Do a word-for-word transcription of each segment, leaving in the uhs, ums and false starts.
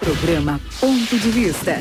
Programa Ponto de Vista.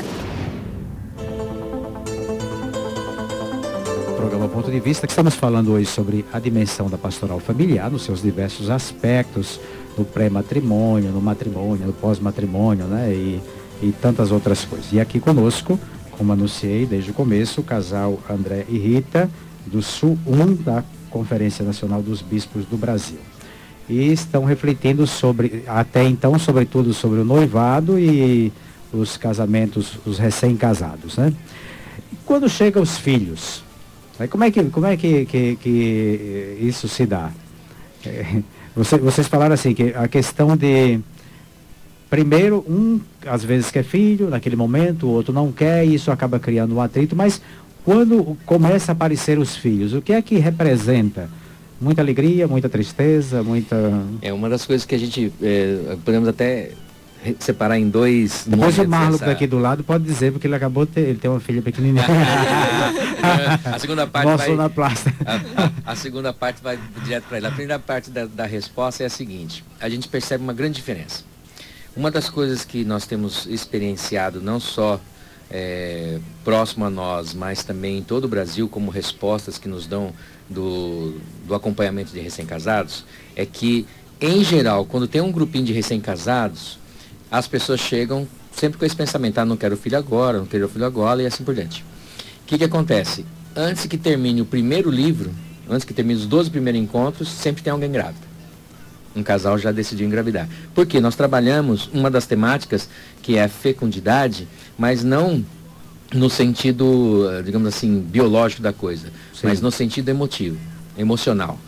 Programa Ponto de Vista, que estamos falando hoje sobre a dimensão da pastoral familiar, nos seus diversos aspectos, no pré-matrimônio, no matrimônio, no pós-matrimônio, né? E, e tantas outras coisas. E aqui conosco, como anunciei desde o começo, o casal André e Rita, do Sul um da Conferência Nacional dos Bispos do Brasil. E estão refletindo sobre, até então, sobretudo sobre o noivado e os casamentos, os recém-casados, né? E quando chegam os filhos, aí como é que, como é que, que, que isso se dá? É, você, vocês falaram assim, que a questão de, primeiro, um às vezes quer filho, naquele momento, o outro não quer, e isso acaba criando um atrito, mas quando começa a aparecer os filhos, o que é que representa? Muita alegria, muita tristeza, muita... É uma das coisas que a gente, é, podemos até separar em dois... Depois o Marlon essa... daqui do lado pode dizer, porque ele acabou de ter, ele tem uma filha pequenininha. A segunda parte Nossa, vai... na plástica. A, a, a segunda parte vai direto para ele. A primeira parte da, da resposta é a seguinte: a gente percebe uma grande diferença. Uma das coisas que nós temos experienciado, não só é, próximo a nós, mas também em todo o Brasil, como respostas que nos dão do, do acompanhamento de recém-casados, é que, em geral, quando tem um grupinho de recém-casados, as pessoas chegam sempre com esse pensamento: ah, não quero filho agora, não quero filho agora, e assim por diante. O que que acontece? Antes que termine o primeiro livro, antes que termine os doze primeiros encontros, sempre tem alguém grávido. Um casal já decidiu engravidar. Por quê? Nós trabalhamos uma das temáticas, que é a fecundidade, mas não no sentido, digamos assim, biológico da coisa, sim, mas no sentido emotivo, emocional.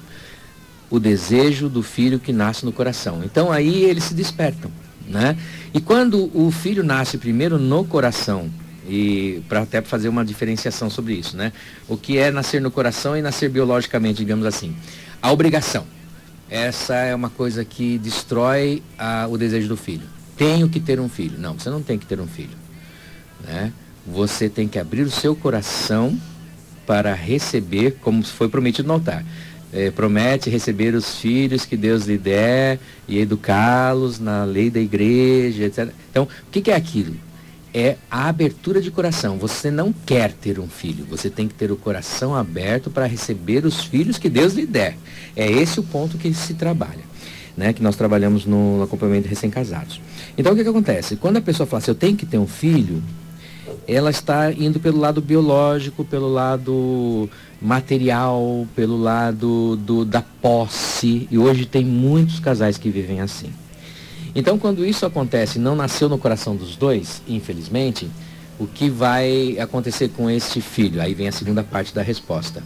O desejo do filho que nasce no coração. Então aí eles se despertam, né? E quando o filho nasce primeiro no coração, e para até fazer uma diferenciação sobre isso, né? O que é nascer no coração e nascer biologicamente, digamos assim. A obrigação. Essa é uma coisa que destrói a, o desejo do filho. Tenho que ter um filho. Não, você não tem que ter um filho, né? Você tem que abrir o seu coração para receber, como foi prometido no altar. É, promete receber os filhos que Deus lhe der e educá-los na lei da igreja, etcétera. Então, o que que é aquilo? É a abertura de coração. Você não quer ter um filho, você tem que ter o coração aberto para receber os filhos que Deus lhe der. É esse o ponto que se trabalha, né? Que nós trabalhamos no, no acompanhamento de recém-casados. Então, o que que acontece? Quando a pessoa fala assim, eu tenho que ter um filho, ela está indo pelo lado biológico, pelo lado material, pelo lado do, da posse, e hoje tem muitos casais que vivem assim. Então, quando isso acontece, não nasceu no coração dos dois, infelizmente, o que vai acontecer com este filho? Aí vem a segunda parte da resposta.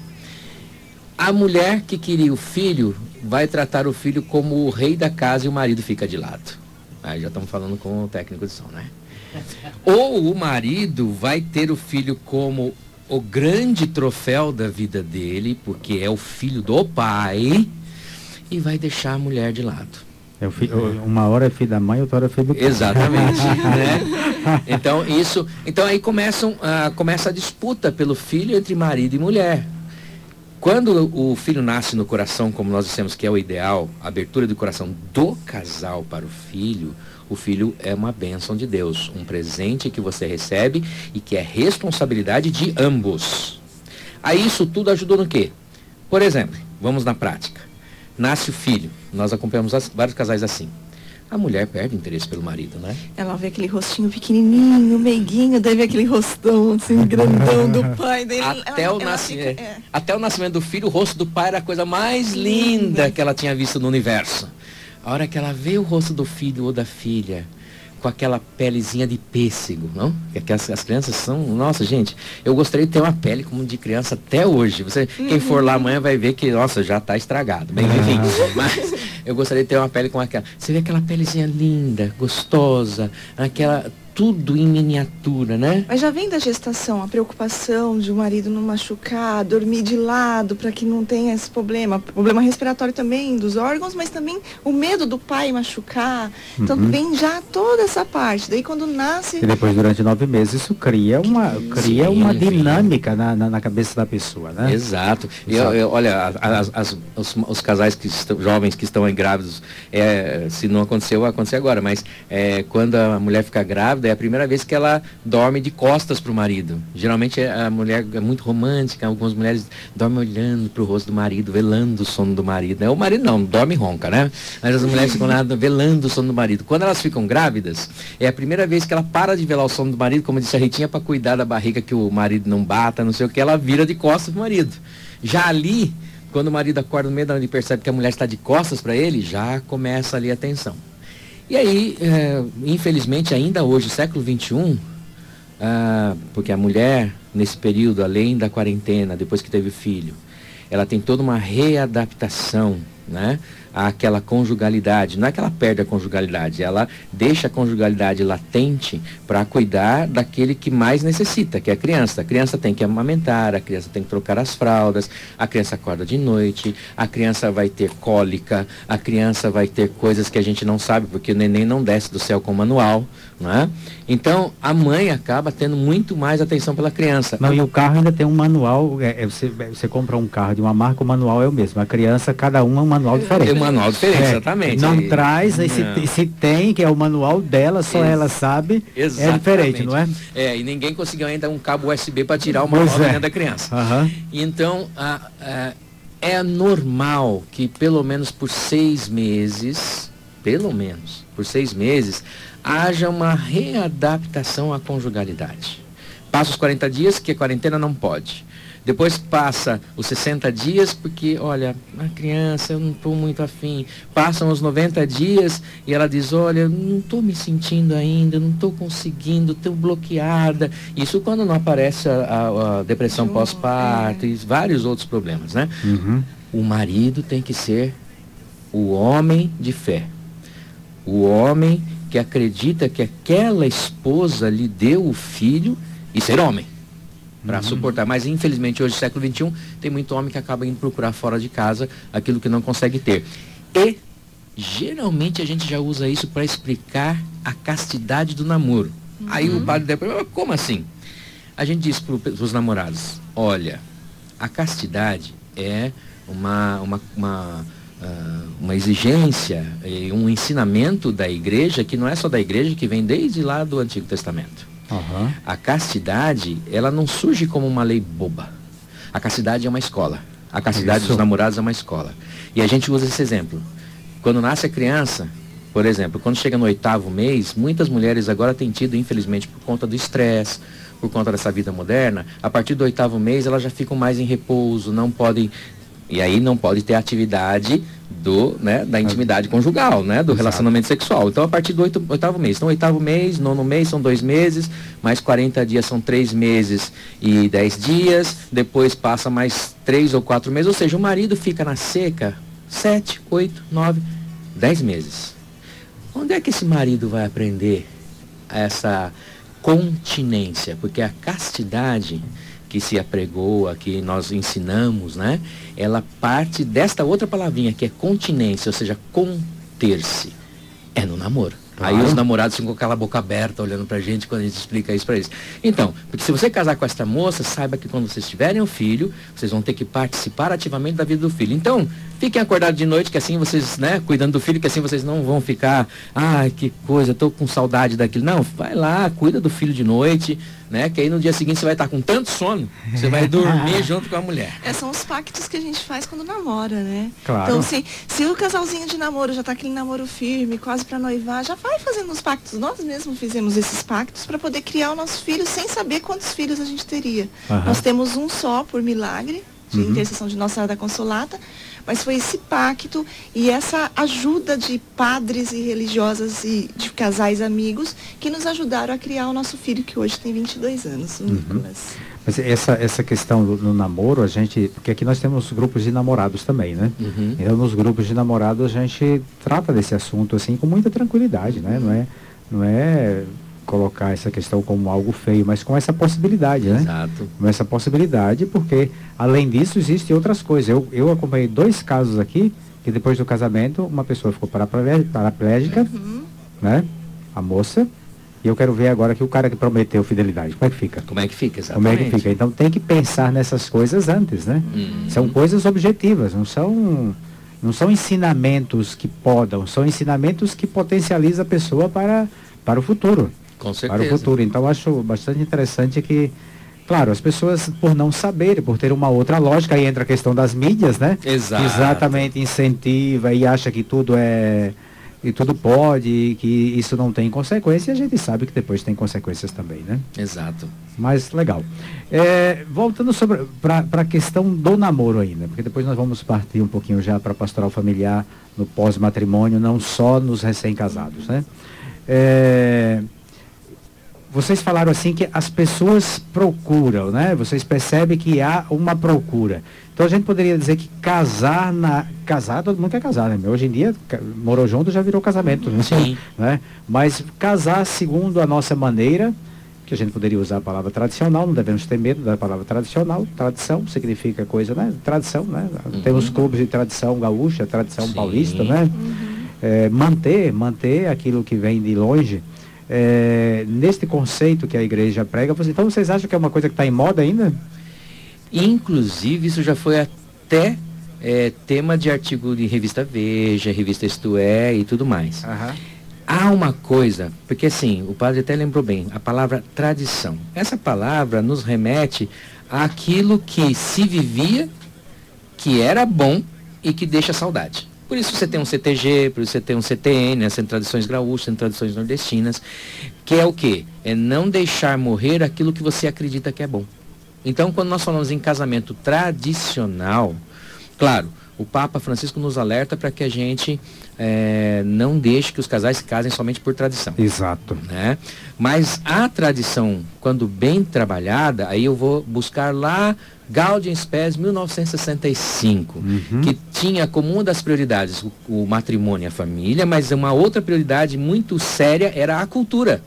A mulher que queria o filho vai tratar o filho como o rei da casa e o marido fica de lado. Aí já estamos falando com o técnico de som, né? Ou o marido vai ter o filho como o grande troféu da vida dele, porque é o filho do pai, e vai deixar a mulher de lado. É o filho, uma hora é filho da mãe, outra hora é filho do pai. Exatamente, né? Então, isso, então aí começam, ah, começa a disputa pelo filho entre marido e mulher. Quando o filho nasce no coração, como nós dissemos que é o ideal, a abertura do coração do casal para o filho, o filho é uma bênção de Deus, um presente que você recebe e que é responsabilidade de ambos. Aí isso tudo ajudou no quê? Por exemplo, vamos na prática. Nasce o filho, nós acompanhamos as, vários casais assim. A mulher perde interesse pelo marido, né? Ela vê aquele rostinho pequenininho, meiguinho, daí vê aquele rostão assim, grandão do pai. Daí até, ela, o ela nasci... fica, é. até o nascimento do filho, o rosto do pai era a coisa mais linda que ela tinha visto no universo. A hora que ela vê o rosto do filho ou da filha, com aquela pelezinha de pêssego, não? Que as, as crianças são... Nossa, gente, eu gostaria de ter uma pele como de criança até hoje. Você, uhum. Quem for lá amanhã vai ver que, nossa, já está estragado. Bem, enfim, mas eu gostaria de ter uma pele como aquela. Você vê aquela pelezinha linda, gostosa, aquela tudo em miniatura, né? Mas já vem da gestação a preocupação de o marido não machucar, dormir de lado para que não tenha esse problema. Problema respiratório também dos órgãos, mas também o medo do pai machucar. Então Uhum. vem já toda essa parte. Daí quando nasce... E depois, durante nove meses, isso cria uma, cria Sim, uma sim. dinâmica na, na, na cabeça da pessoa, né? Exato. E, Exato. eu- olha, as- as- os, os casais que estão, jovens que estão aí grávidos, é, se não aconteceu, vai acontecer agora, mas é, quando a mulher fica grávida, é a primeira vez que ela dorme de costas para o marido. Geralmente a mulher é muito romântica, algumas mulheres dormem olhando para o rosto do marido, velando o sono do marido. Né? O marido não, dorme e ronca, né? Mas as mulheres ficam lá velando o sono do marido. Quando elas ficam grávidas, é a primeira vez que ela para de velar o sono do marido, como disse a Ritinha, para cuidar da barriga, que o marido não bata, não sei o que, ela vira de costas pro marido. Já ali, quando o marido acorda no meio da noite e percebe que a mulher está de costas para ele, já começa ali a tensão. E aí, é, infelizmente, ainda hoje, século vinte e um, ah, porque a mulher, nesse período, além da quarentena, depois que teve filho, ela tem toda uma readaptação, né, àquela conjugalidade. Não é que ela perde a conjugalidade, ela deixa a conjugalidade latente para cuidar daquele que mais necessita, que é a criança. A criança tem que amamentar, a criança tem que trocar as fraldas, a criança acorda de noite, a criança vai ter cólica, a criança vai ter coisas que a gente não sabe, porque o neném não desce do céu com manual, né? Então, a mãe acaba tendo muito mais atenção pela criança. Não, e o carro ainda tem um manual, é, é, você, você compra um carro de uma marca, o manual é o mesmo. A criança, cada um é um manual diferente. Tem um manual diferente, É, exatamente. Não E- traz, aí se, Não. se tem, que é o manual dela, só Ex- ela sabe, é Exatamente. diferente, não é? É, e ninguém conseguiu ainda um cabo U S B para tirar o Pois manual é. dentro da criança. Aham. Então, a- a- é normal que pelo menos por seis meses, pelo menos por seis meses, haja uma readaptação à conjugalidade. Passa os quarenta dias, que a quarentena não pode. Depois passa os sessenta dias, porque, olha, a criança, eu não estou muito afim. Passam os noventa dias e ela diz, olha, eu não estou me sentindo ainda, não estou conseguindo, estou bloqueada. Isso quando não aparece a, a- a depressão Dor, pós-parto é. e vários outros problemas, né? Uhum. O marido tem que ser o homem de fé. O homem que acredita que aquela esposa lhe deu o filho e ser homem. Para suportar. Mas infelizmente hoje, século vinte e um, tem muito homem que acaba indo procurar fora de casa aquilo que não consegue ter. E geralmente a gente já usa isso para explicar a castidade do namoro. Aí o padre depois, "Ah, como assim?" A gente diz para os namorados, olha, a castidade é uma, uma, uma, ah, uma exigência, e um ensinamento da igreja, que não é só da igreja, que vem desde lá do Antigo Testamento. Aham. A castidade, ela não surge como uma lei boba. A castidade é uma escola. A castidade Isso. dos namorados é uma escola. E a gente usa esse exemplo. Quando nasce a criança, por exemplo, quando chega no oitavo mês, muitas mulheres agora têm tido, infelizmente, por conta do estresse, por conta dessa vida moderna, a partir do oitavo mês elas já ficam mais em repouso, não podem, e aí não pode ter atividade do, né, da intimidade conjugal, né, do Exato. relacionamento sexual. Então, a partir do oito, oitavo mês. Então, oitavo mês, nono mês são dois meses, mais quarenta dias são três meses e dez dias, depois passa mais três ou quatro meses, ou seja, o marido fica na seca sete, oito, nove, dez meses. Onde é que esse marido vai aprender essa continência? Porque a castidade que se apregoa, que nós ensinamos, né? Ela parte desta outra palavrinha, que é continência, ou seja, conter-se. É no namoro. Claro. Aí os namorados ficam com aquela boca aberta olhando pra gente quando a gente explica isso pra eles. Então, porque se você casar com esta moça, saiba que quando vocês tiverem um filho, vocês vão ter que participar ativamente da vida do filho. Então, fiquem acordados de noite, que assim vocês, né, cuidando do filho, que assim vocês não vão ficar, ai, que coisa, tô com saudade daquilo. Não, vai lá, cuida do filho de noite, né, que aí no dia seguinte você vai estar com tanto sono, você vai dormir junto com a mulher. É, são os pactos que a gente faz quando namora, né? Claro. Então, se, se o casalzinho de namoro já tá aquele namoro firme, quase para noivar, já vai fazendo os pactos. Nós mesmos fizemos esses pactos para poder criar o nosso filho sem saber quantos filhos a gente teria. Aham. Nós temos um só por milagre, de Uhum. intercessão de Nossa Senhora da Consolata, mas foi esse pacto e essa ajuda de padres e religiosas e de casais amigos que nos ajudaram a criar o nosso filho, que hoje tem vinte e dois anos, o Nicolas. Mas essa, essa questão do, do namoro, a gente, porque aqui nós temos grupos de namorados também, né? Uhum. Então, nos grupos de namorados, a gente trata desse assunto, assim, com muita tranquilidade, né? Não é, não é colocar essa questão como algo feio, mas com essa possibilidade, né? Exato. Com essa possibilidade, porque além disso existem outras coisas. Eu, eu acompanhei dois casos aqui, que depois do casamento uma pessoa ficou paraplé- paraplégica, Uhum. né? A moça. E eu quero ver agora que o cara que prometeu fidelidade, como é que fica? Como é que fica, Como exatamente? é que fica? Então tem que pensar nessas coisas antes, né? Uhum. São coisas objetivas, não são, não são ensinamentos que podam, são ensinamentos que potencializam a pessoa para, para o futuro. Com certeza. Para o futuro. Então, eu acho bastante interessante que, claro, as pessoas, por não saberem, por ter uma outra lógica, aí entra a questão das mídias, né? Exato. Que exatamente incentiva e acha que tudo é... E tudo pode, que isso não tem consequência, e a gente sabe que depois tem consequências também, né? Exato. Mas legal. É, voltando para a questão do namoro ainda, porque depois nós vamos partir um pouquinho já para a pastoral familiar no pós-matrimônio, não só nos recém-casados, né? É, vocês falaram assim que as pessoas procuram, né? Vocês percebem que há uma procura. Então a gente poderia dizer que casar na... Casar, todo mundo quer casar, né? Hoje em dia, ca- morou junto já virou casamento, né? Sim. Né? Mas casar segundo a nossa maneira, que a gente poderia usar a palavra tradicional, não devemos ter medo da palavra tradicional. Tradição significa coisa, né? Tradição, né? Uhum. Temos clubes de tradição gaúcha, tradição Sim. paulista, né? É, manter, manter aquilo que vem de longe. É, neste conceito que a igreja prega, você- então vocês acham que é uma coisa que está em moda ainda? Inclusive, isso já foi até é, tema de artigo de revista Veja, revista Isto É e tudo mais. Aham. Há uma coisa, porque assim, o padre até lembrou bem, a palavra tradição. Essa palavra nos remete àquilo que se vivia, que era bom e que deixa saudade. Por isso você tem um C T G, por isso você tem um C T N, né, Centro de Tradições Gaúchas, Centro de Tradições Nordestinas, que é o quê? É não deixar morrer aquilo que você acredita que é bom. Então, quando nós falamos em casamento tradicional, claro, o Papa Francisco nos alerta para que a gente eh, não deixe que os casais se casem somente por tradição. Exato. Né? Mas a tradição, quando bem trabalhada, aí eu vou buscar lá Gaudium Spes mil novecentos e sessenta e cinco, Uhum. que tinha como uma das prioridades o, o matrimônio e a família, mas uma outra prioridade muito séria era a cultura.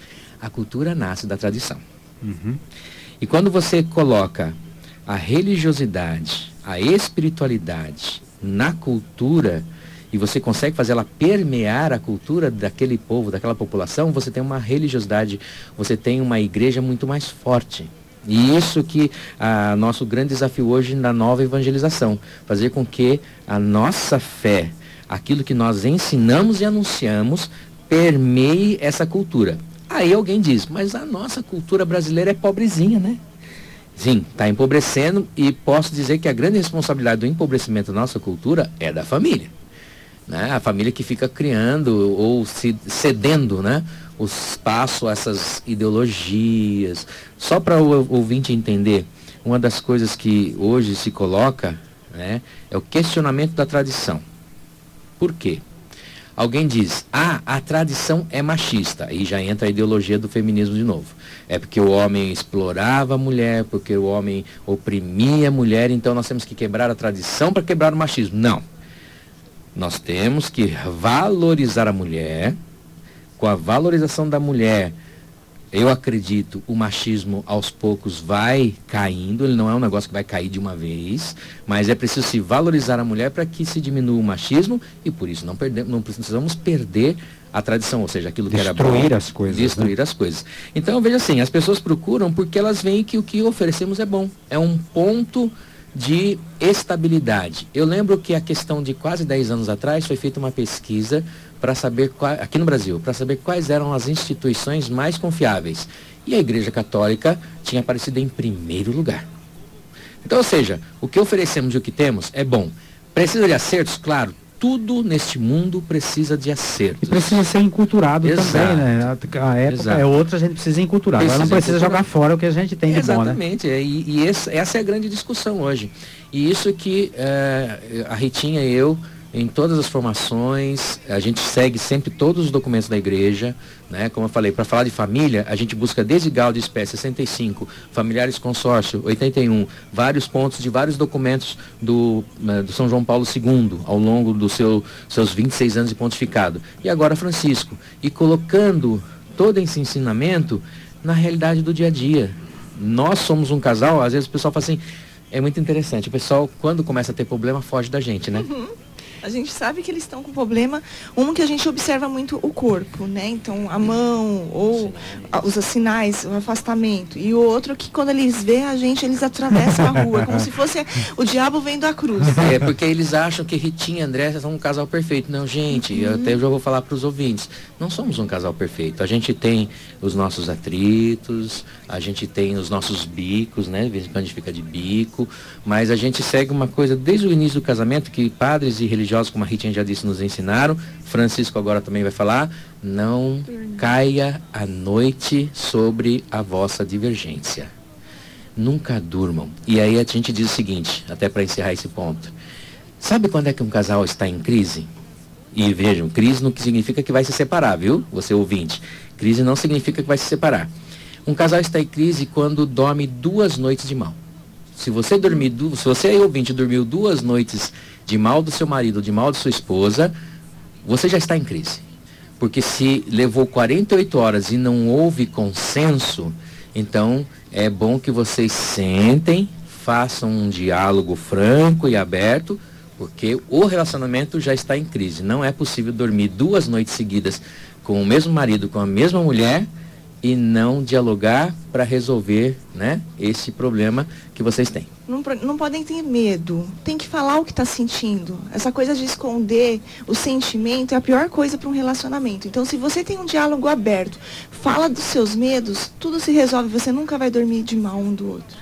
A cultura nasce da tradição. Uhum. E quando você coloca a religiosidade, a espiritualidade na cultura, e você consegue fazer ela permear a cultura daquele povo, daquela população, você tem uma religiosidade, você tem uma igreja muito mais forte. E isso que é nosso grande desafio hoje na nova evangelização, fazer com que a nossa fé, aquilo que nós ensinamos e anunciamos, permeie essa cultura. Aí alguém diz, mas a nossa cultura brasileira é pobrezinha, né? Sim, está empobrecendo, e posso dizer que a grande responsabilidade do empobrecimento da nossa cultura é da família. Né? A família que fica criando ou se cedendo, né, o espaço a essas ideologias. Só para o ouvinte entender, uma das coisas que hoje se coloca, né, é o questionamento da tradição. Por quê? Alguém diz, ah, a tradição é machista. Aí já entra a ideologia do feminismo de novo. É porque o homem explorava a mulher, porque o homem oprimia a mulher, então nós temos que quebrar a tradição para quebrar o machismo. Não. Nós temos que valorizar a mulher. Com a valorização da mulher, eu acredito, o machismo aos poucos vai caindo. Ele não é um negócio que vai cair de uma vez, mas é preciso se valorizar a mulher para que se diminua o machismo, e por isso não, perdemos, não precisamos perder a tradição, ou seja, aquilo que era bom. Destruir as coisas. Destruir né? as coisas. Então, veja assim, as pessoas procuram porque elas veem que o que oferecemos é bom. É um ponto de estabilidade. Eu lembro que a questão de quase dez anos atrás foi feita uma pesquisa para saber, qual, aqui no Brasil, para saber quais eram as instituições mais confiáveis. E a Igreja Católica tinha aparecido em primeiro lugar. Então, ou seja, o que oferecemos e o que temos é bom. Precisa de acertos? Claro. Tudo neste mundo precisa de acertos. E precisa ser enculturado Exato. também, né? A, a época Exato. é outra, a gente precisa enculturar. Agora não Precisa precisa enculturar. jogar fora o que a gente tem de bom, né? Exatamente, é, e, e esse, essa é a grande discussão hoje. E isso que é, a Ritinha e eu, em todas as formações, a gente segue sempre todos os documentos da igreja, né? Como eu falei, para falar de família, a gente busca desde Gaudium Spes sessenta e cinco, Familiares Consórcio oitenta e um, vários pontos de vários documentos do, né, do São João Paulo segundo, ao longo dos seu, seus vinte e seis anos de pontificado. E agora Francisco. E colocando todo esse ensinamento na realidade do dia a dia. Nós somos um casal, às vezes o pessoal fala assim, é muito interessante, o pessoal quando começa a ter problema foge da gente, né? Uhum. A gente sabe que eles estão com problema, um que a gente observa muito o corpo, né? Então, a mão, ou a, os sinais, o afastamento. E o outro que quando eles veem a gente, eles atravessam a rua, como se fosse o diabo vendo a cruz. É, porque eles acham que Ritinha e André são um casal perfeito. Não, gente, uhum. eu até já vou falar para os ouvintes, não somos um casal perfeito. A gente tem os nossos atritos, a gente tem os nossos bicos, né? De vez em quando a gente fica de bico, mas a gente segue uma coisa desde o início do casamento, que padres e religiosos, como a Ritinha já disse, nos ensinaram, Francisco agora também vai falar, não caia a noite sobre a vossa divergência. Nunca durmam. E aí a gente diz o seguinte, até para encerrar esse ponto, sabe quando é que um casal está em crise? E vejam, crise não significa que vai se separar, viu? Você ouvinte, crise não significa que vai se separar. Um casal está em crise quando dorme duas noites de mal. Se você dormir, se você aí ouvinte dormiu duas noites de mal do seu marido, de mal de sua esposa, você já está em crise. Porque se levou quarenta e oito horas e não houve consenso, então é bom que vocês sentem, façam um diálogo franco e aberto, porque o relacionamento já está em crise. Não é possível dormir duas noites seguidas com o mesmo marido, com a mesma mulher, e não dialogar para resolver, né, esse problema que vocês têm. Não, não podem ter medo, tem que falar o que está sentindo. Essa coisa de esconder o sentimento é a pior coisa para um relacionamento. Então, se você tem um diálogo aberto, fala dos seus medos, tudo se resolve, você nunca vai dormir de mal um do outro.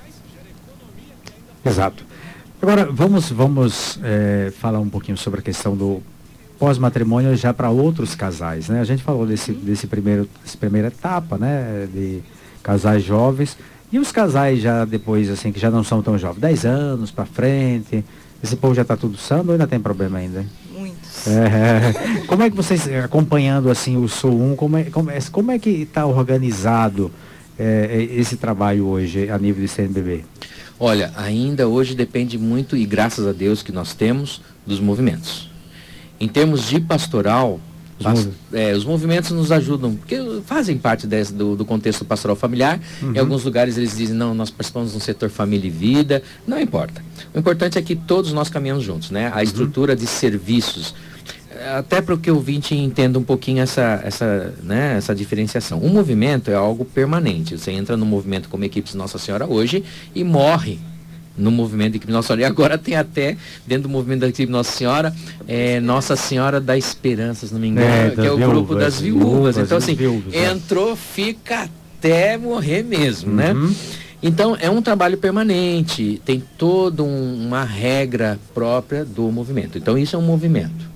Exato. Agora, vamos, vamos é, falar um pouquinho sobre a questão do pós-matrimônio já para outros casais, né? A gente falou desse, desse primeiro, dessa primeira etapa, né? De casais jovens. E os casais já depois, assim, que já não são tão jovens, dez anos para frente, esse povo já está tudo sano ou ainda tem problema ainda? Muitos. É, como é que vocês, acompanhando assim o Sou Um, como é, como é, como é que está organizado é, esse trabalho hoje a nível de C N B B? Olha, ainda hoje depende muito, e graças a Deus que nós temos, dos movimentos. Em termos de pastoral, os, past é, os movimentos nos ajudam, porque fazem parte desse, do, do contexto pastoral familiar. Uhum. Em alguns lugares eles dizem, não, nós participamos do setor família e vida. Não importa. O importante é que todos nós caminhamos juntos, né? A uhum. estrutura de serviços, até para que o ouvinte entenda um pouquinho essa, essa, né, essa diferenciação. Um movimento é algo permanente. Você entra no movimento como equipe de Nossa Senhora hoje e morre no movimento da equipe Nossa Senhora. E agora tem até, dentro do movimento da equipe Nossa Senhora, é, Nossa Senhora da Esperança, se não me engano, é, que é o viúvas, grupo das viúvas. viúvas então, assim, viúvas, entrou, fica até morrer mesmo, uhum. né? Então, é um trabalho permanente, tem toda um, uma regra própria do movimento. Então, isso é um movimento.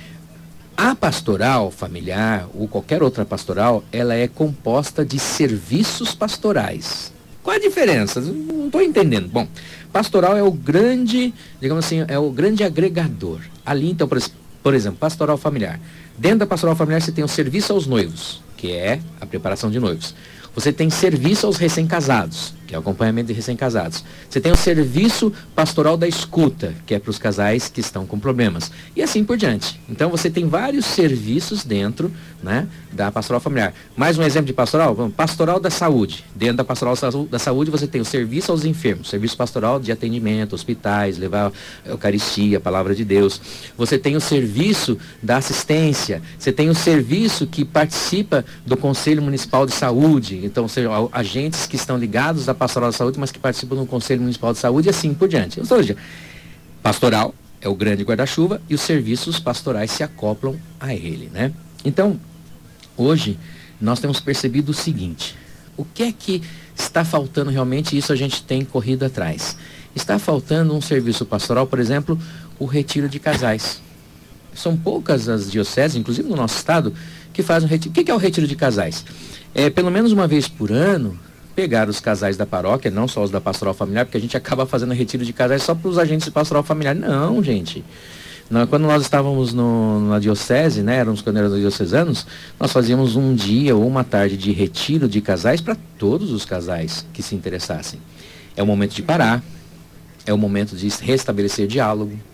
A pastoral familiar, ou qualquer outra pastoral, ela é composta de serviços pastorais. Qual a diferença? Não estou entendendo. Bom, pastoral é o grande, digamos assim, é o grande agregador. Ali, então, por, por exemplo, pastoral familiar. Dentro da pastoral familiar você tem o serviço aos noivos, que é a preparação de noivos. Você tem serviço aos recém-casados, que é o acompanhamento de recém-casados. Você tem o serviço pastoral da escuta, que é para os casais que estão com problemas. E assim por diante. Então você tem vários serviços dentro, né, da pastoral familiar. Mais um exemplo de pastoral? Vamos, pastoral da saúde. Dentro da pastoral da saúde você tem o serviço aos enfermos, serviço pastoral de atendimento, hospitais, levar a Eucaristia, a palavra de Deus. Você tem o serviço da assistência. Você tem o serviço que participa do Conselho Municipal de Saúde. Então, ou seja, agentes que estão ligados à pastoral da saúde, mas que participam do Conselho Municipal de Saúde e assim por diante. Ou seja, pastoral é o grande guarda-chuva e os serviços pastorais se acoplam a ele, né? Então, hoje, nós temos percebido o seguinte, o que é que está faltando realmente, isso a gente tem corrido atrás. Está faltando um serviço pastoral, por exemplo, o retiro de casais. São poucas as dioceses, inclusive no nosso estado, que fazem o retiro. O que é o retiro de casais? É, pelo menos uma vez por ano, pegar os casais da paróquia, não só os da pastoral familiar, porque a gente acaba fazendo retiro de casais só para os agentes de pastoral familiar. Não, gente. Não, quando nós estávamos no, na diocese, né, éramos quando éramos diocesanos, nós fazíamos um dia ou uma tarde de retiro de casais para todos os casais que se interessassem. É o momento de parar, é o momento de restabelecer diálogo,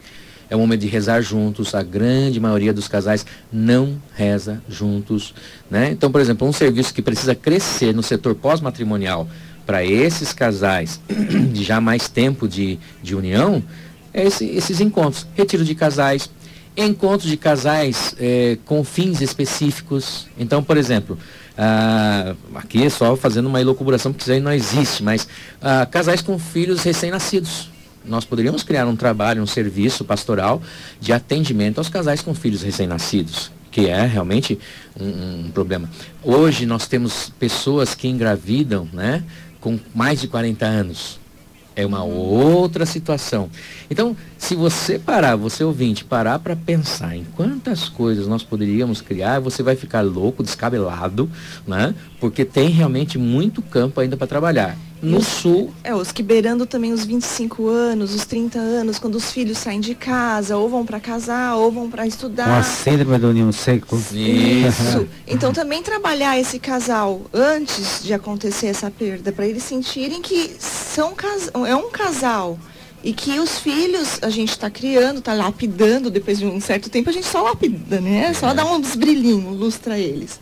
é o momento de rezar juntos. A grande maioria dos casais não reza juntos, né? Então, por exemplo, um serviço que precisa crescer no setor pós-matrimonial para esses casais de já mais tempo de, de união, é esse, esses encontros. Retiro de casais, encontros de casais é, com fins específicos. Então, por exemplo, ah, aqui é só fazendo uma elucubração, porque isso aí não existe, mas ah, casais com filhos recém-nascidos. Nós poderíamos criar um trabalho, um serviço pastoral de atendimento aos casais com filhos recém-nascidos, que é realmente um, um problema. Hoje nós temos pessoas que engravidam, né, com mais de quarenta anos. É uma outra situação. Então, se você parar, você ouvinte, parar para pensar em quantas coisas nós poderíamos criar, você vai ficar louco, descabelado, né? Porque tem realmente muito campo ainda para trabalhar. No os, sul... É, os que beirando também os vinte e cinco anos, os trinta anos, quando os filhos saem de casa, ou vão para casar, ou vão para estudar. Uma síndrome do ninho seco. Isso. Então também trabalhar esse casal antes de acontecer essa perda, para eles sentirem que são cas... é um casal. E que os filhos a gente está criando, está lapidando, depois de um certo tempo a gente só lapida, né? Só dá uns brilhinhos, lustra eles.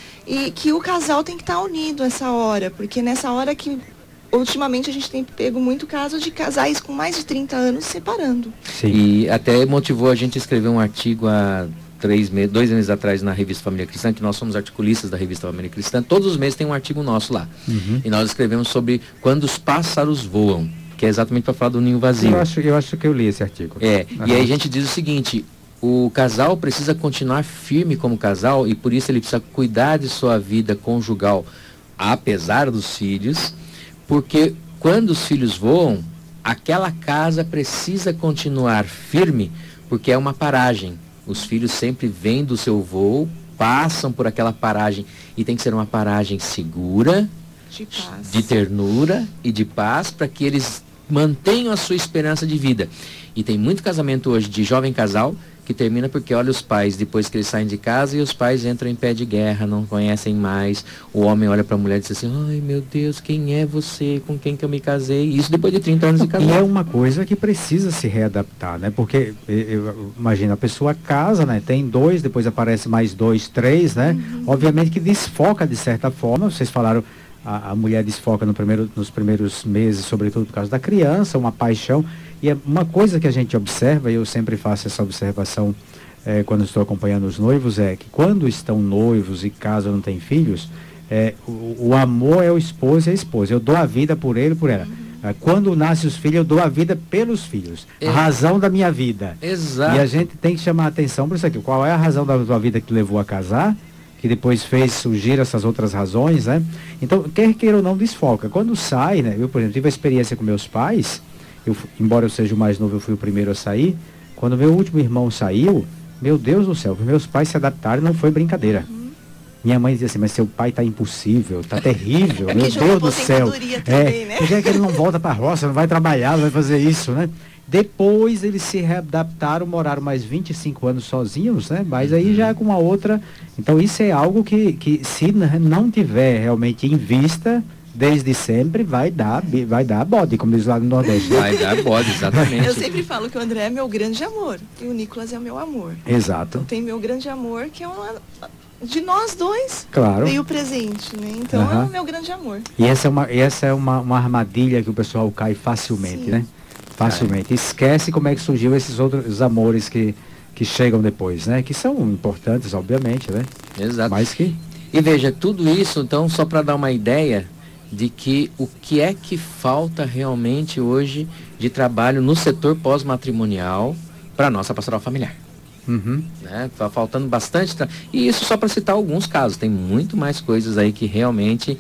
E que o casal tem que estar tá unido essa hora, porque nessa hora que ultimamente a gente tem pego muito caso de casais com mais de trinta anos separando. Sim. E até motivou a gente a escrever um artigo há três meses, dois meses atrás na revista Família Cristã, que nós somos articulistas da revista Família Cristã. Todos os meses tem um artigo nosso lá. Uhum. E nós escrevemos sobre quando os pássaros voam, que é exatamente para falar do ninho vazio. Eu acho, eu acho que eu li esse artigo. É, uhum. E aí a gente diz o seguinte: o casal precisa continuar firme como casal e por isso ele precisa cuidar de sua vida conjugal, apesar dos filhos, porque quando os filhos voam, aquela casa precisa continuar firme, porque é uma paragem. Os filhos sempre vêm do seu voo, passam por aquela paragem e tem que ser uma paragem segura, de paz, de ternura e de paz, para que eles mantenham a sua esperança de vida. E tem muito casamento hoje de jovem casal que termina porque olha os pais depois que eles saem de casa e os pais entram em pé de guerra, não conhecem mais. O homem olha para a mulher e diz assim: ai meu Deus, quem é você? Com quem que eu me casei? Isso depois de trinta anos de casado. E é uma coisa que precisa se readaptar, né? Porque eu, eu imagino, a pessoa casa, né? Tem dois, depois aparece mais dois, três, né? Uhum. Obviamente que desfoca de certa forma. Vocês falaram, a, a mulher desfoca no primeiro, nos primeiros meses, sobretudo por causa da criança, uma paixão. E é uma coisa que a gente observa, e eu sempre faço essa observação é, quando estou acompanhando os noivos, é que quando estão noivos e caso não têm filhos, é, o, o amor é o esposo e a esposa. Eu dou a vida por ele e por ela. É, quando nascem os filhos, eu dou a vida pelos filhos. É. A razão da minha vida. Exato. E a gente tem que chamar a atenção para isso aqui. Qual é a razão da tua vida que te levou a casar? Que depois fez surgir essas outras razões, né? Então, quer queira ou não, desfoca. Quando sai, né? Eu, por exemplo, tive a experiência com meus pais. Eu, embora eu seja o mais novo, eu fui o primeiro a sair. Quando meu último irmão saiu, meu Deus do céu, meus pais se adaptaram, não foi brincadeira. Uhum. Minha mãe dizia assim: mas seu pai tá impossível, tá terrível, é meu Deus do céu. Também, é, né? Porque é que ele não volta para a roça, não vai trabalhar, não vai fazer isso, né? Depois eles se readaptaram, moraram mais vinte e cinco anos sozinhos, né? Mas aí já é com uma outra. Então isso é algo que, que se não tiver realmente em vista, desde sempre, vai dar, vai dar bode, como diz lá no Nordeste. Vai dar bode, exatamente. Eu sempre falo que o André é meu grande amor e o Nicolas é meu amor. Exato. Então tem meu grande amor, que é uma, de nós dois, claro, veio o presente, né? Então uhum. é o meu grande amor. E essa é uma, essa é uma, uma armadilha que o pessoal cai facilmente, sim, né? Facilmente. É. Esquece como é que surgiu esses outros amores que, que chegam depois, né? Que são importantes, obviamente, né? Exato. Mas que... E veja, tudo isso, então, só para dar uma ideia de que o que é que falta realmente hoje de trabalho no setor pós-matrimonial para a nossa pastoral familiar. Uhum. Né? Tá faltando bastante. Tra... E isso só para citar alguns casos. Tem muito mais coisas aí que realmente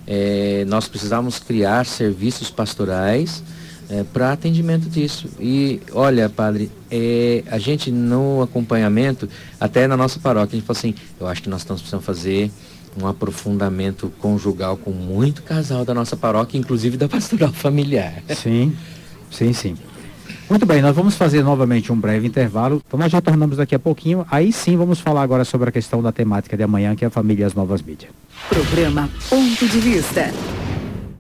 é, nós precisamos criar serviços pastorais é, para atendimento disso. E olha, padre, é, a gente no acompanhamento, até na nossa paróquia, a gente falou assim: eu acho que nós estamos precisando fazer um aprofundamento conjugal com muito casal da nossa paróquia, inclusive da pastoral familiar. Sim, sim, sim. Muito bem, nós vamos fazer novamente um breve intervalo, então nós já retornamos daqui a pouquinho, aí sim vamos falar agora sobre a questão da temática de amanhã, que é a família e as novas mídias. Programa Ponto de Vista.